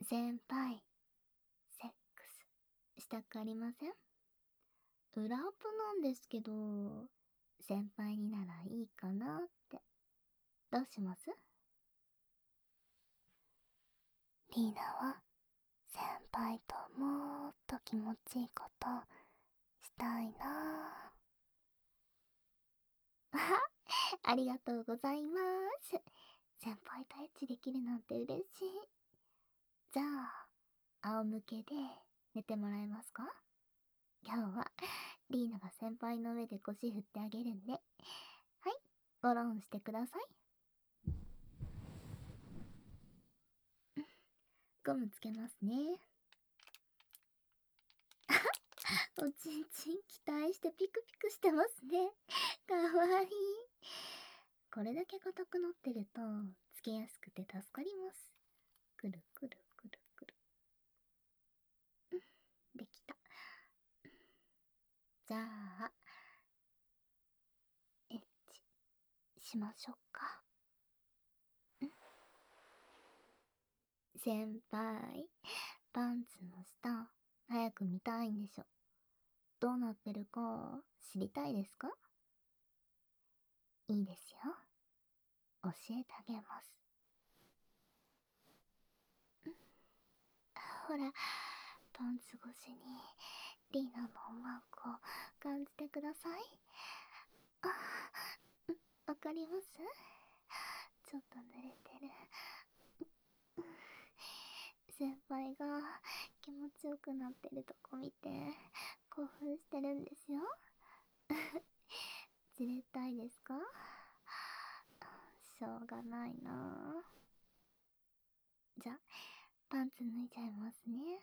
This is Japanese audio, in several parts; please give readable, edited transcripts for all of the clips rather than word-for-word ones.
先輩、セックスしたくありません？裏アポなんですけど、先輩にならいいかなって。どうします？リーナは先輩ともっと気持ちいいことしたいなぁ。ありがとうございます。先輩とエッチできるなんて嬉しい。じゃあ、仰向けで寝てもらえますか？今日はリーナが先輩の上で腰振ってあげるんで。はい、ゴロンしてください。ゴムつけますね。おちんちん期待してピクピクしてますね。かわいい。これだけ硬くなってるとつけやすくて助かります。くるくるくるくる。できた。じゃあ、エッチしましょうか。先輩、パンツの下早く見たいんでしょ。どうなってるか知りたいですか？いいですよ。教えてあげます。ほら、パンツ越しにリーナのおまんこ感じてください。あ、わかります？ちょっと濡れてる。先輩が気持ちよくなってるとこ見て興奮してるんですよ。じれったいですか？しょうがないな。じゃ、パンツ脱いじゃいますね。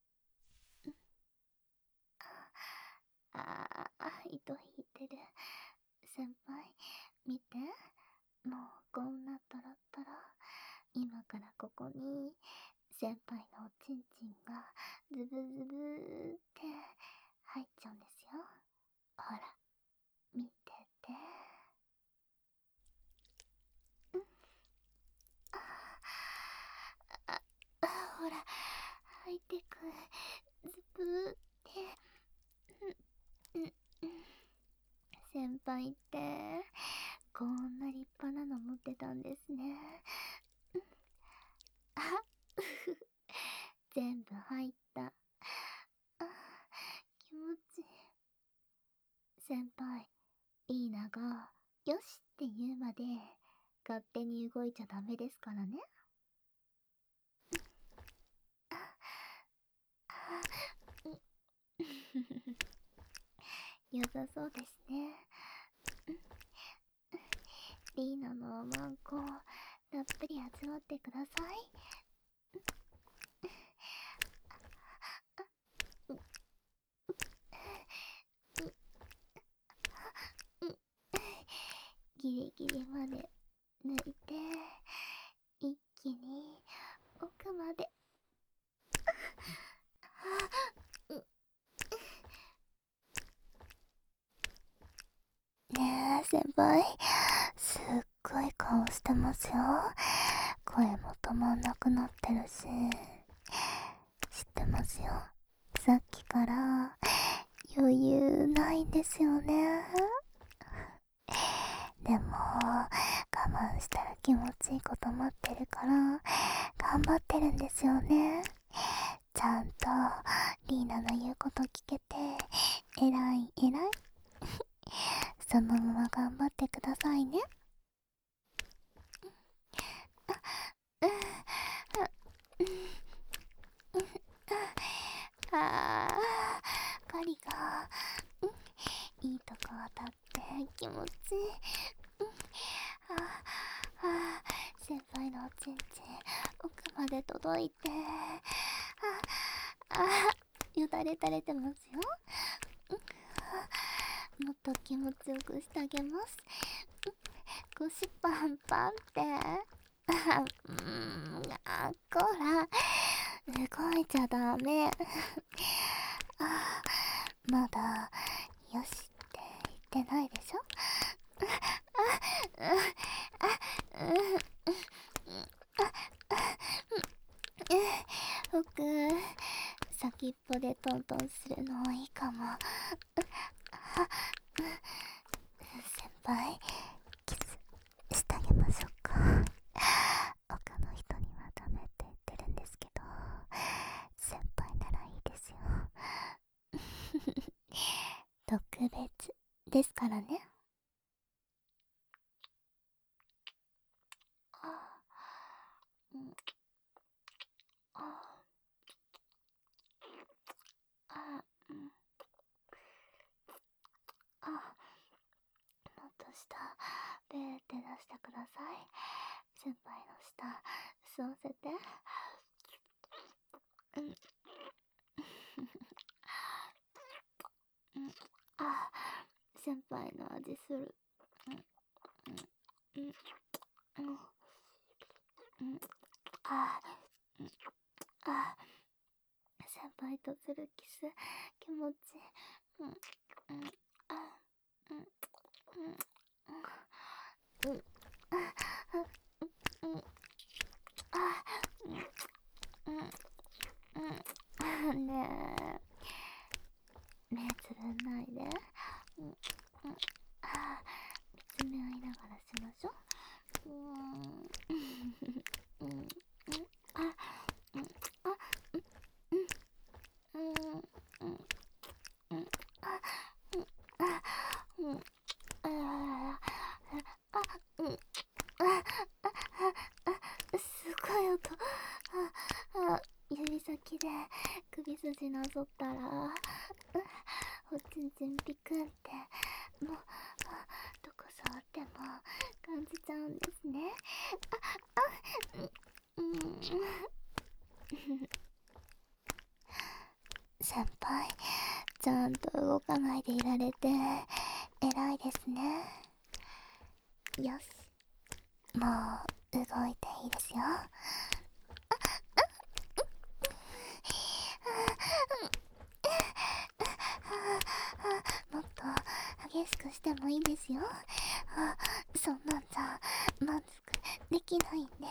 糸引いてる。先輩、見て。もうこんなトロトロ。今からここに先輩のおちんちんがズブズブーって入っちゃうんですよ。ほら、見てて。あ、ほら、入ってく。ズブーって。先輩ってこんな立派なの持ってたんですね。あ、全部入った。気持ちいい。先輩、リーナがよしって言うまで勝手に動いちゃダメですからね。良さそうですね。リーナのおまんこたっぷり味わってください。ギリギリまで抜いて一気に奥まで。ねえ先輩、すっごい顔してますよ。声も止まんなくなってるし。知ってますよ。さっきから余裕ないんですよね。でも我慢したら気持ちいいこと待ってるから頑張ってるんですよね。ちゃんとリーナの言うこと聞けて偉い偉い。そのまま頑張ってくださいね。針がいいとこ当たって気持ちいい。先輩のおちんちん奥まで届いて、よだれ垂れてますよ。もっと気持ちよくしてあげます。腰パンパンって。こら、動いちゃダメ。まだよしって言ってないでしょ。 先っぽでトントンするのいいかも。先輩、キスしてあげましょうか。他の人にはダメって言ってるんですけど、先輩ならいいですよ。特別ですからね。うん、うん、もっと下、ベーって出してください。先輩の下、吸わせて。うん。うん、先輩の味する。うん、うん、うん、うん、うん、うん、先輩とするキス、気持ちいい。うん、うん、うん、うん、うん、うん、うん、うん、ねえ、目つぶんないで。うん、うん、見つめ合いながらしましょう。うん、うん、うん、うん、うん、うん、うん、うん、うん、うん、すごい音。指先で首筋なぞったら、おちんちんピクンって、もう、どこ触っても感じちゃうんですね。うん、先輩、ちゃんと動かないでいられて偉いですね。よし、もう動いていいですよ。もっと激しくしてもいいですよ。そんなんじゃ満足できないんで。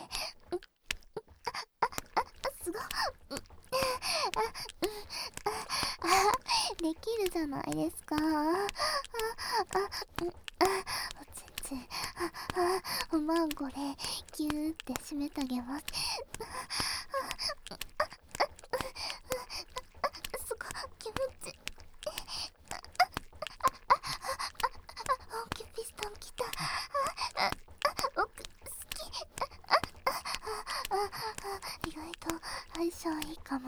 すごい。できるじゃないですか。おちんちん、おまんこれギューって締めてあげます。すごい気持ちいい。キュピストン来た。僕好き。意外と相性いいかも。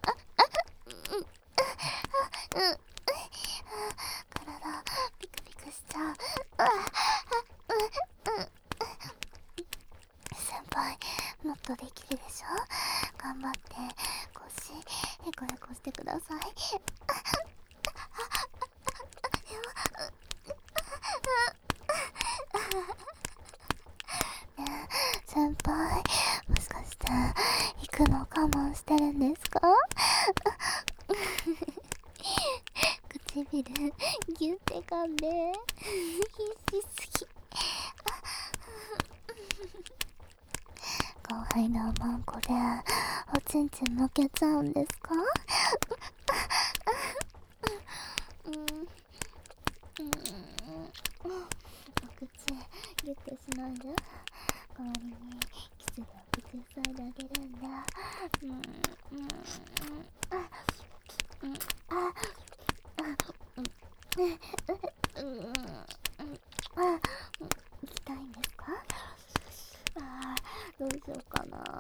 体ピクピクしちゃう。先輩、もっとできるでしょ。頑張って腰ヘコヘコしてください。ねえ先輩、もしかして行くの我慢してるんですか？唇ギュって噛んで必死すぎ。後輩のおまんこでおちんちん抜けちゃうんですか？うん、うん、お口ギュってしないで。代わりにキスでお口塞いであげるんだ。うん、うん、うん、うん、うん、うん、行きたいんですか？どうしようかな。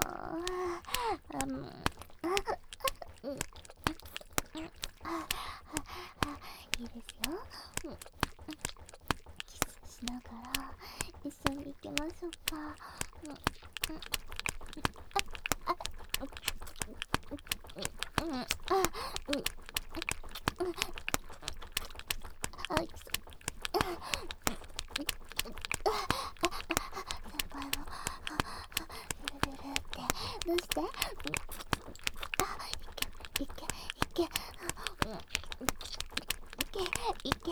うん、いいですよ。キスしながら一緒に行きましょうか。あ、先輩もルルルルってどうして？いけいけいけいけいけ。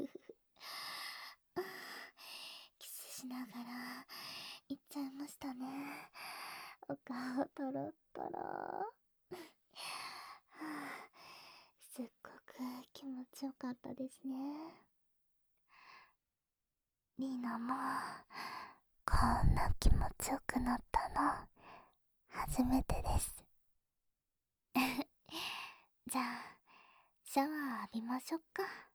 キスしながら行っちゃいましたね。お顔トロットロ。すっごく気持ちよかったですね。リーナもこんな気持ちよくなったの初めてです。じゃあシャワー浴びましょっか。